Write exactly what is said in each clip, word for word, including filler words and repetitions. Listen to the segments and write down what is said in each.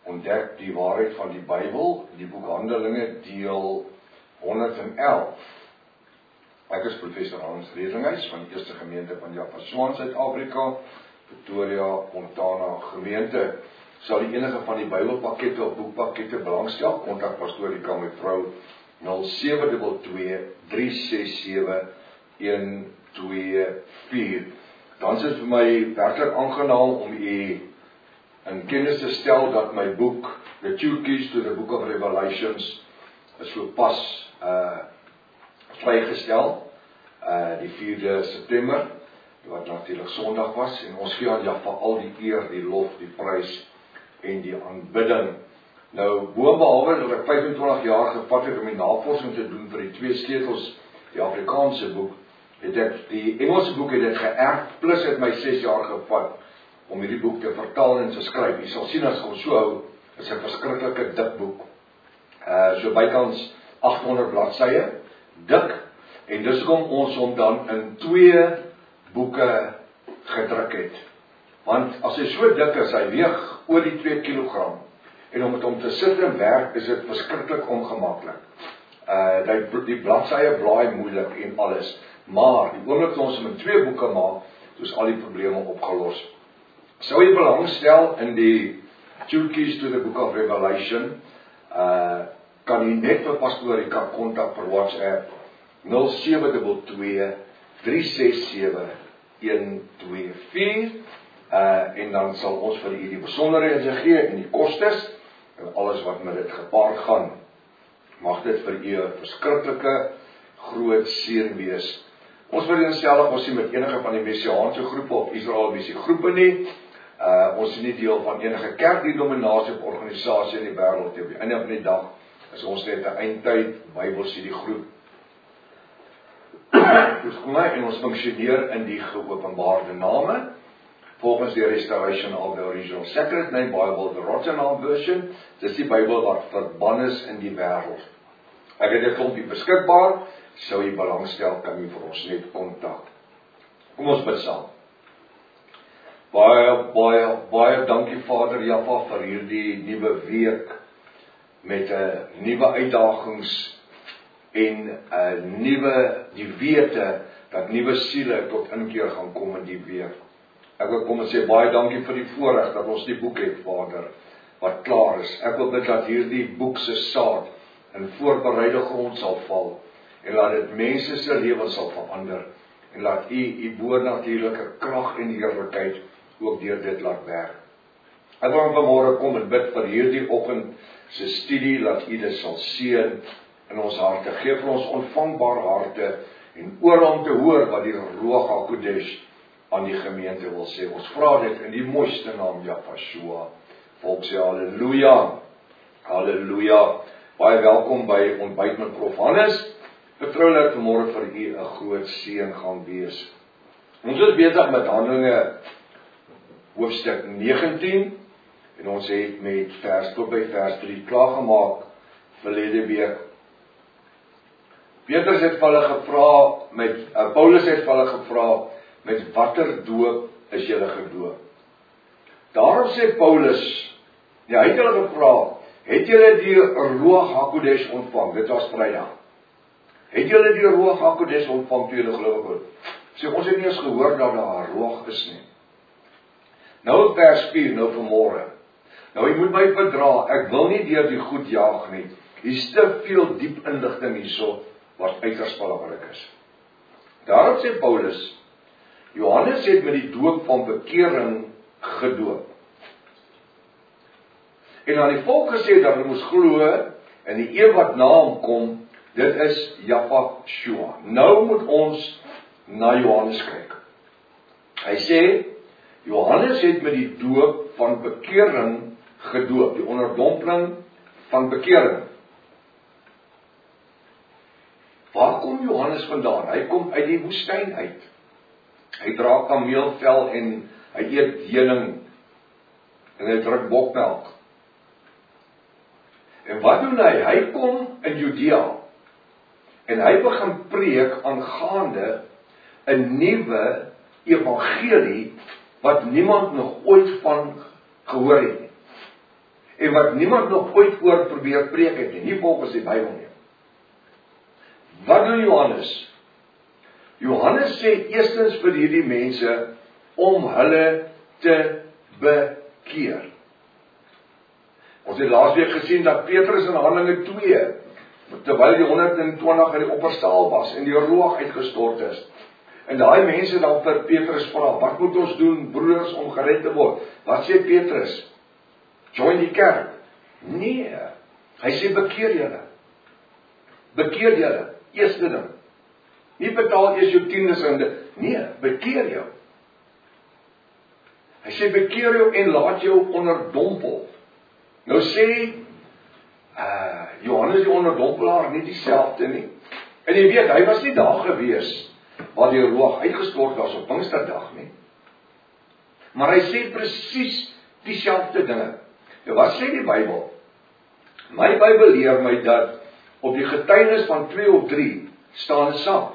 ontdek die waarheid van die Bybel, die boek Handelinge, deel honderdelf. Ek is professor Hans Redinghuis van die Eerste Gemeente van Japaswaan, Suid-Afrika, Pretoria, Montana gemeente. Sal die enige van die Bybelpakkette of boekpakkette belangstel, kontak pastoor die kan mevrou nul sewe twee twee, drie ses sewe, een twee vier. Dan is dit vir my werklik aangenaam om u in kennis te stel dat my boek, The Two Keys to the Book of Revelations, is so pas uh, vrygestel, uh, die vierde September, wat natuurlik Sondag was, en ons gee aan ja vir al die eer, die lof, die prys en die aanbidding. Nou, boonbehalwe dat ek vyf en twintig jaar gevat het om die navorsing te doen vir die twee sleutels, die Afrikaanse boek, het ek die Engelse boek het ek geërf, plus het my ses jaar gevat om hierdie boek te vertaal en te skryf. Jy sal sien as ons so hou, is 'n verskriklike dik boek. Uh, so bykans agthonderd bladsye, dik, en dis hoekom ons hom dan in twee boeke gedruk het. Want as hy so dik is, hy weeg oor die twee kilogram, en om het om te sit en werk, is dit verskriklik ongemaklik. Uh, die, die bladsye blaai moeilik en alles, maar die oomblik toe ons hom in twee boeke maak, is al die probleme opgelos. Sou jy belangstel in die Two Keys to the Book of Revelation, uh, kan jy net vir pastoor die kan kontak per WhatsApp nul sewe twee twee, drie ses sewe, een twee vier, uh, en dan sal ons vir u die besonderhede gee en die kostes en alles wat met dit gepaard gaan. Mag dit vir u 'n verskriklike groot seën wees. Ons wil nie self ons nie met enige van die messiaanse groepe of Israel missie groepe nie. Uh, ons is nie deel van enige kerkdenominasie of organisasie in die wêreld nie. Op die einde van die dag is ons net 'n eindtyd Bybelstudie groep. En ons funksioneer in die geopenbaarde name, volgens die Restoration of the Original Sacred Name Bible, the Rotherham version. Dis die Bybel wat verban is in die wêreld. Ek het dit klompie beskikbaar, sou jy belangstel, kan jy vir ons net kontak. Kom ons bid saam. Baie, baie, baie dankie Vader Jaffa vir hierdie nuwe week, met 'n nuwe uitdagings, en 'n nuwe, die wete, dat nuwe siele tot inkeer gaan kom in die week. Ek wil kom en sê baie dankie vir die voorreg dat ons die boek het, Vader, wat klaar is. Ek wil bid dat hierdie boek se saad in voorbereide grond sal val, en laat dit mense se lewens sal verander, en laat u, u boonatuurlike krag en heerlikheid ook deur dit laat werk. Ek wil vanmôre kom en bid vir hierdie oggend se studie, laat u dit sal seën in ons harte. Geef vir ons ontvangbare harte en oor om te hoor wat die Ruach HaKodesh aan die gemeente wil sê. Ons vra dit in die mooiste naam Jafashua. Volk sê halleluja. Halleluja. Baie welkom by ontbyt met Prof Hannes. Vertrou dat vanmôre vir u 'n groot seën gaan wees. Ons is besig met Handelinge hoofstuk negentien, en ons het met vers tot by vers drie klaargemaak verlede week. Petrus het vir hulle gevra, met, uh, Paulus het vir hulle gevra, met watter doop is julle gedoop? Daarom sê Paulus, ja, hy het hulle gevra, het julle die Ruach HaKodesh ontvang? Dit was Vrydag. Het julle die Ruach HaKodesh ontvang toe julle geloof word? Sê, ons het nie eens gehoor dat daar 'n Ruach is nie. Nou vers vier, nou vanmôre. Nou, jy moet my verdra, ek wil nie deur die goed jaag nie. Hier is te veel diep inligting hierso, wat uiters belangrik is. Daarom sê Paulus, Johannes het met die doop van bekering gedoop. En aan die volk gesê dat hulle moes glo in die een wat na hom kom, dit is Jafashua. Nou moet ons na Johannes kyk. Hy sê, Johannes het met die doop van bekering gedoop, die onderdompeling van bekering. Waar kom Johannes vandaan? Hy kom uit die woestyn uit. Hy dra kameelvel en hy eet heuning en hy drink bokmelk. En wat doen hy? Hy kom in Judea en hy begin preek aangaande 'n nuwe evangelie wat niemand nog ooit van gehoor het nie. en wat niemand nog ooit oor probeer preek het nie, nie volgens die Bybel nie. Wat doen Johannes? Johannes sê eerstens vir hierdie mense om hulle te bekeer. Ons het laasweek gesien dat Petrus in Handelinge twee, terwyl die honderd en twintig in die opperstaal was en die roog uitgestort is, en daai mense dan vir Petrus vra, wat moet ons doen, broers, om gered te word? Wat sê Petrus? Join die kerk. Nee, hy sê bekeer julle. Bekeer julle, eerste ding. Nie betaal eers jou tiendes en dit, nee, bekeer jou. Hy sê bekeer jou en laat jou onderdompel. Nou sê uh, Johannes die onderdompelaar nie dieselfde nie. En jy weet, hy was nie daar gewees waar die roog uitgestort was op Pinksterdag nie. Maar hy sê presies dieselfde dinge. Nou wat sê die Bybel? My Bybel leer my dat op die getuienis van twee of drie staan 'n saak.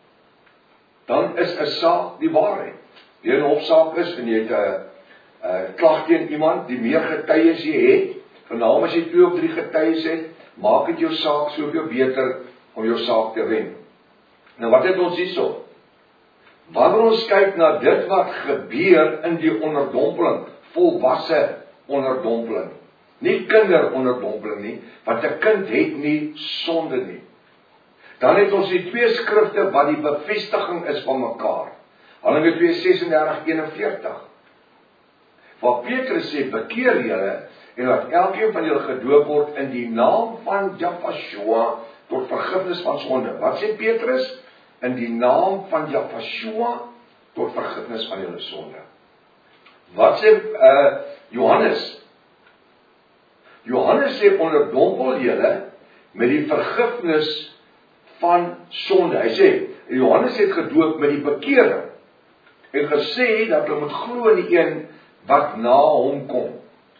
Dan is 'n saak die waarheid. Die 'n hofsaak is en jy het 'n uh, klag teen iemand, die meer getuies jy het, veral as jy twee of drie getuies het, maak dit jou saak soveel beter om jou saak te wen. Nou wat het ons hierso? Wanneer ons kyk na dit wat gebeur in die onderdompeling, volwasse onderdompeling, nie kinderonderdompeling nie, want 'n kind het nie sonde nie. Dan het ons die twee skrifte wat die bevestiging is van mekaar. Handelinge twee ses en dertig een en veertig. Waar Petrus sê, bekeer julle en laat elkeen van julle gedoop word in die naam van Jahweh tot vergifnis van sonde. Wat sê Petrus? In die naam van Jahweh tot vergifnis van julle sonde. Wat sê uh, Johannes? Johannes sê onderdompel julle met die vergifnis van sonde. Hy sê, Johannes het gedoop met die bekering en gesê dat hulle moet glo in die een wat na hom kom.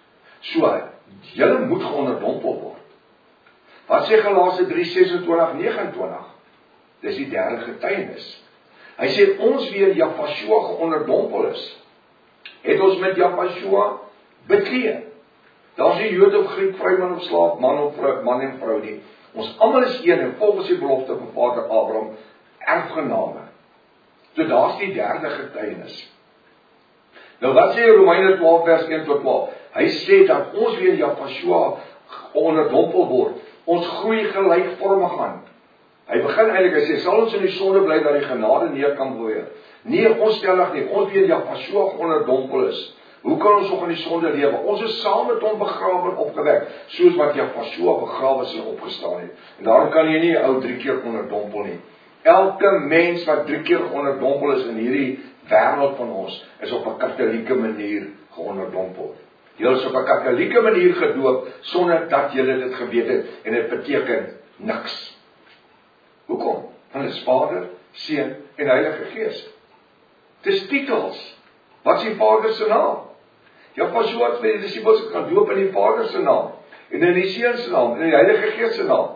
So, julle moet geonderdompel word. Wat sê Galasië drie sesentwintig negenentwintig? Dis die derde getuienis. Hy sê ons wie in Jahweh geonderdompel is, het ons met Jahweh bekleed. Daar is nie Jood of Griek, vryman of slaaf, man of vrou, man en vrou nie. Ons almal is een en volgens die belofte van Vader Abraham erfgename. So daar's die derde getuienis. Nou wat sê Romeine twaalf vers een tot twaalf? Hy sê dat ons weer Jahweh onderdompel word. Ons groei gelykvormig aan. Hy begin eintlik, hy sê, sal ons in die sonde bly dat die genade neer kan groei? Nee, onstellig nie. Ons weer Jahweh onderdompel is. Hoe kan ons nog in die sonde lewe? Ons is saam met hom begrawe en opgewek, soos wat Jahweh begrawe is en opgestaan het. En daarom kan jy nie 'n ou drie keer onderdompel nie. Elke mens wat drie keer onderdompel is in hierdie wêreld van ons, is op 'n katolieke manier geonderdompel. Jy is op 'n katolieke manier gedoop, sonder dat jy dit geweet het, en dit beteken niks. Hoekom? Want dit is Vader, Seun en Heilige Gees. Dis titels. Wat is die Vader se naam? Jahweh het vir die disippels gaan doop in die Vader se naam, en in die Seun se naam, en in die Heilige Gees se naam.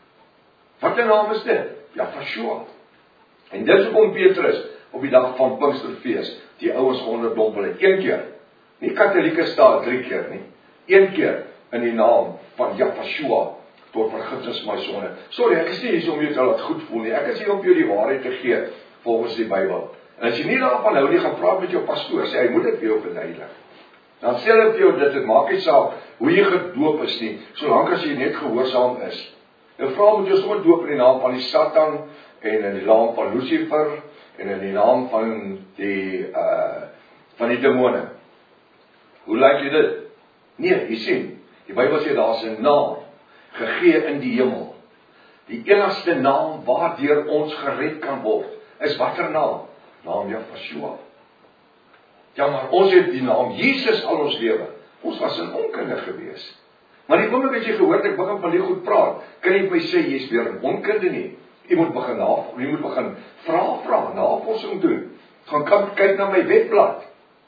Wat 'n naam is dit? Jahweh. En dis hoekom Petrus op die dag van Pinksterfees die ouens geonderdompel het. Een keer. Nie katolieke staat drie keer nie. Een keer in die naam van Jahweh tot vergifnis my sonde. Sorry, ek is nie hier om jou te laat goed voel nie. Ek is hier om jou die waarheid te gee volgens die Bybel. En as jy nie daarvan hou nie, gaan praat met jou pastoor, sê hy moet dit vir jou verduidelik. Dan sê hulle vir jou dit, dit maak nie saak hoe jy gedoop is nie, solank as jy net gehoorsaam is. Nou vra moet jy sommer doop in die naam van die Satan en in die naam van Lucifer en in die naam van die uh van die demone. Hoe lyk jy dit? Nee, jy sien, die Bybel sê daar's 'n naam gegee in die hemel. Die enigste naam waardeur ons gered kan word, is watter naam? Naam Jahweh. Ja, maar ons het die naam Jesus al ons lewe. Ons was in onkunde gewees. Maar die oomblik as jy gehoor het, ek begin van die goed praat, kan jy my sê, jy is weer in onkunde nie. Jy moet begin na, jy moet begin vra, vra, navorsing doen. Gaan kan kyk na my webblad.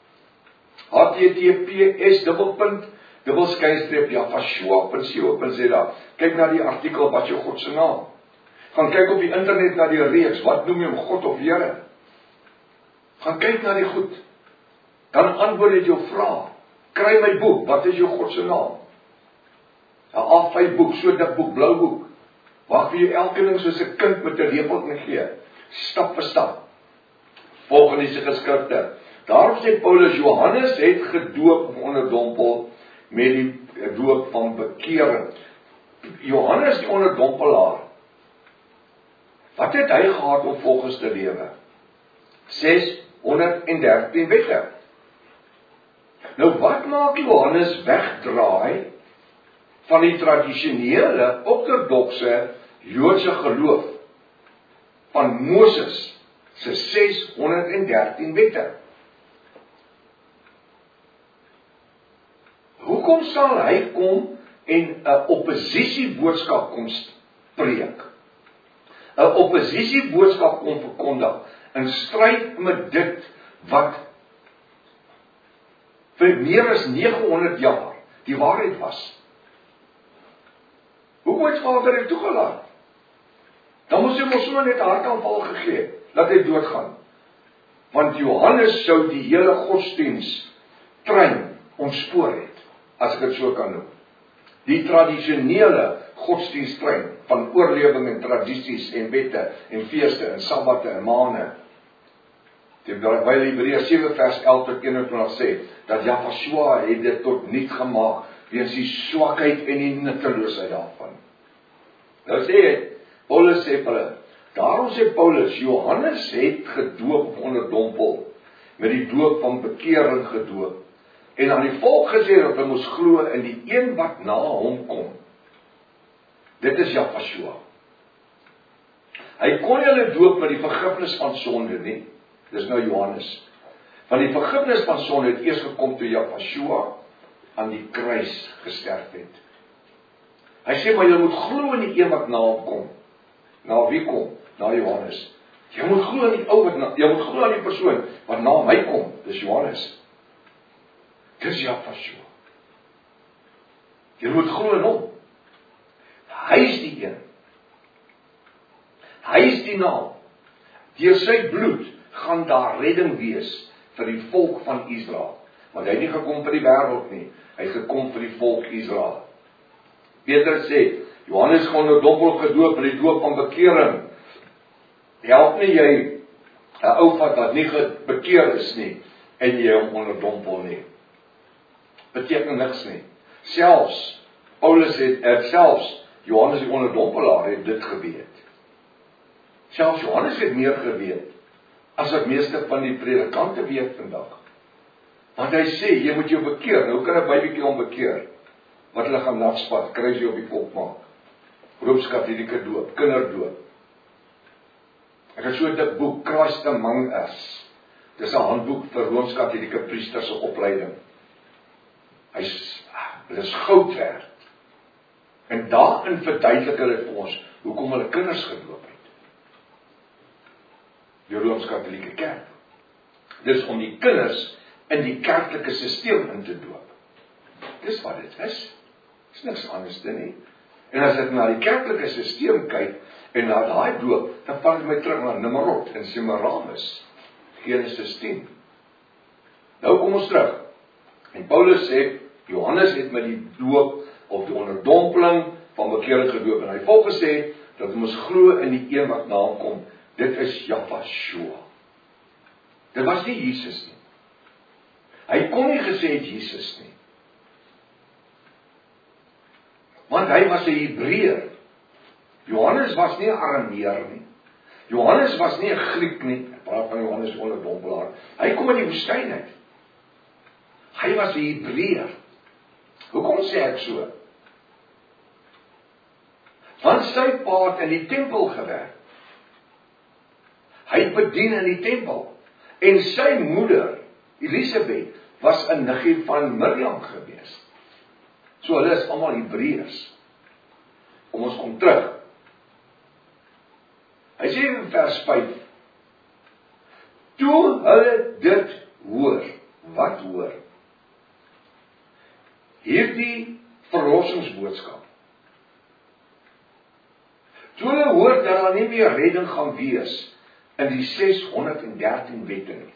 H T T P S dubbelpunt dubbelskynstreep jahweh punt co punt za. Kyk na die artikel wat jou God se naam. Gaan kyk op die internet na die reeks, wat noem jy hom, God of Here? Gaan kyk na die goed. Dan antwoord jy jou vraag. Kry my boek, wat is jou God se naam? 'n A vyf boek, so dik boek, blou boek. Waar vir jou elke ding soos 'n kind met 'n lepel kan gee. Stap vir stap. Volgens die geskrifte. Daarom sê Paulus, Johannes het gedoop of onderdompel met die doop van bekering. Johannes die onderdompelaar. Wat het hy gehad om volgens te lewe? ses honderd dertien wette. Nou wat maak Johannes wegdraai van die tradisionele ortodokse Joodse geloof van Moses se ses honderd dertien wette? Hoekom sal hy kom en 'n oppositieboodskap kom spreek? 'n Oppositieboodskap kom verkondig in stryd met dit wat vir meer as nege honderd jaar die waarheid was. Hoekom het Vader dit toegelaat? Dan moes hy mos sommer net 'n hartaanval gegee, laat hy doodgaan. Want Johannes sou die hele godsdiens trein ontspoor het, as ek dit so kan noem. Die tradisionele godsdienstrein van oorlewing en tradisies en wette en feeste en sabbate en maane. Terwyl Hebreë sewe vers elf tot eenentwintig sê, dat Jahshua het dit tot niet gemaak, weens die swakheid en die nutteloosheid daarvan. Nou sê hy, Paulus sê hulle, daarom sê Paulus, Johannes het gedoop of onderdompel, met die doop van bekering gedoop, en aan die volk gesê dat hulle moes glo in die een wat na hom kom. Dit is Jahshua. Hy kon hulle doop met die vergifnis van sonde nie. Dis nou Johannes. Want die vergifnis van sonde het eers gekom toe Jahshua aan die kruis gesterf het. Hy sê maar jy moet glo in die een wat na hom kom. Na wie kom? Na Johannes. Jy moet glo in die ou wat na, jy moet glo in die persoon wat na my kom. Dis Johannes. Dis Jahshua. Jy moet glo in hom. Hy is die een. Hy is die naam. Deur sy bloed gaan daar redding wees vir die volk van Israel. Want hy het nie gekom vir die wêreld nie. Hy het gekom vir die volk Israel. Petrus sê, Johannes gaan nou dompel gedoop met die doop van bekering. Help nie jy 'n ou wat nie bekeer is nie en jy hom onderdompel nie. Beteken niks nie. Selfs Paulus het, het selfs Johannes die onderdompelaar het dit geweet. Selfs Johannes het meer geweet as wat meeste van die predikante weet vandag. Want hy sê, jy moet jou bekeer. Nou kan 'n babytjie hom bekeer. Wat hulle gaan nafspat, kry jy op die kop maak. Rooms-Katolieke doop, kinderdoop. Ek het so 'n dik boek, Christ Among Us. Dis 'n handboek vir Rooms-Katolieke priesters se opleiding. Hy's, dit is goud werd. En daarin verduidelik hulle vir ons, hoekom hulle kinders gedoop het. Die Rooms-Katolieke kerk. Dis om die kinders in die kerklike stelsel in te doop. Dis wat dit is. Dis niks anders dan nie. En as ek na die kerklike stelsel kyk, en na daai doop, dan val dit my terug na Nimrod en Semiramis. Genesis tien. Nou kom ons terug. En Paulus sê, Johannes het met die doop, of die onderdompeling van bekering gedoop. En hy volg gesê, dat ons glo in die een wat na hom kom. Dit is Jahshua. Dit was nie Jesus nie. Hy kon nie gesê het Jesus nie. Want hy was 'n Hebreër. Johannes was nie 'n Arameer nie. Johannes was nie 'n Griek nie. Ek praat van Johannes die onderdompelaar. Hy kom uit die woestyn uit. Hy was 'n Hebreër. Hoekom sê ek so? Want sy pa het in die tempel gewerk. Hy het bedien in die tempel. En sy moeder, Elisabeth, was 'n niggie van Miriam gewees. So hulle is almal Hebreërs. Kom ons kom terug. Hy sê in vers vyf, toe hulle dit hoor, wat hoor? Hierdie verlossingsboodskap. Toe hulle hoor dat daar nie meer redding gaan wees in die ses honderd dertien wette nie.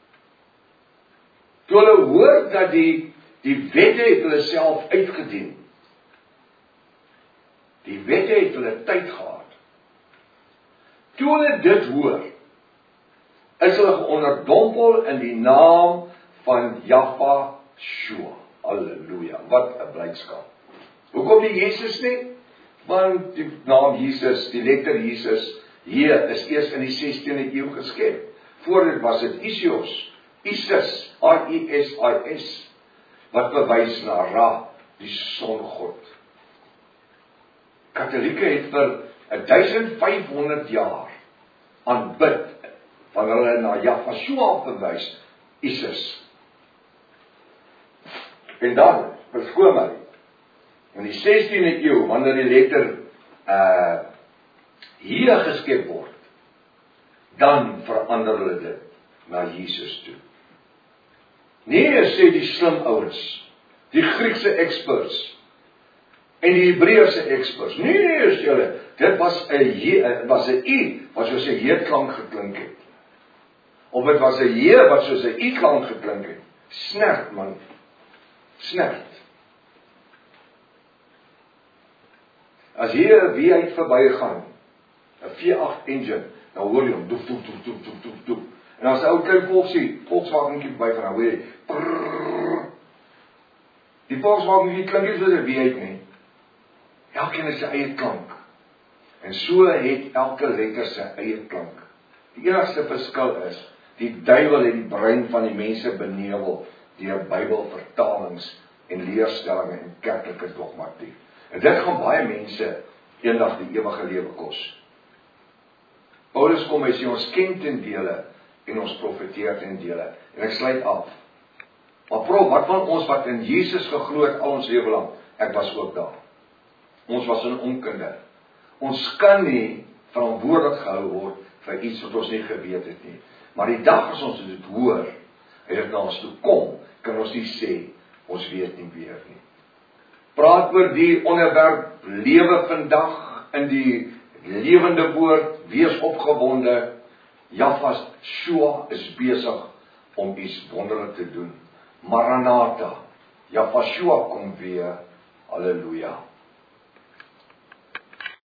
Toe hulle hoor dat die, die wette het hulle self uitgedien, Die wette het hulle tyd gehad. Toe hulle dit hoor, is hulle geonderdompel in die naam van Jahwe-Shua. Halleluja, wat 'n blydskap. Hoekom nie Jesus nie? Want die naam Jesus, die letter Jesus, hier is eers in die sestiende eeu geskep. Voor dit was dit Isios, Isis, R I S I S, wat bewys na Ra, die songod. Katolieke het vir duisend vyf honderd jaar aanbid, van hulle na Jahwe-Shua verwys, Isis. En dan, verskoon my, in die sestiende eeu, wanneer die letter uh, hier geskep word, dan verander hulle dit na Jesus toe. Nee, sê die slim ouens, die Griekse experts, en die Hebreëse experts, nee, nee, sê hulle, dit was 'n was 'n I, wat soos 'n J-klank geklink het. Of dit was 'n J, wat soos 'n I-klank geklink het. Snert, man. Snert. As hier 'n V uit verbygaan, 'n V agt engine, dan hoor jy hom doef doef doef doef doef doef doef. En as 'n ou klein Volksie, Volkswagenkie verbygaan, dan hoor jy prrrr. Die Volkswagenkie klink nie soos 'n V uit nie. Elkeen het sy eie klank. En so het elke letter sy eie klank. Die enigste verskil is, die duiwel het die brein van die mense benewel deur Bybelvertalings en leerstellings en kerklike dogmatiek. En dit gaan baie mense eendag die ewige lewe kos. Paulus kom, hy sê ons ken ten dele en ons profeteer ten dele. En ek sluit af. Maar prof, wat van ons wat in Jesus geglo het al ons lewe lank? Ek was ook daar. Ons was in onkunde. Ons kan nie verantwoordelik gehou word vir iets wat ons nie geweet het nie. Maar die dag as ons dit hoor, en dit na ons toe kom, kan ons nie sê, ons weet nie weer nie. Praat oor die onderwerp, lewe vandag in die lewende woord, wees opgewonde, Jahwe-Shua is besig om iets wonderlik te doen. Maranatha, Jahwe-Shua kom weer, halleluja.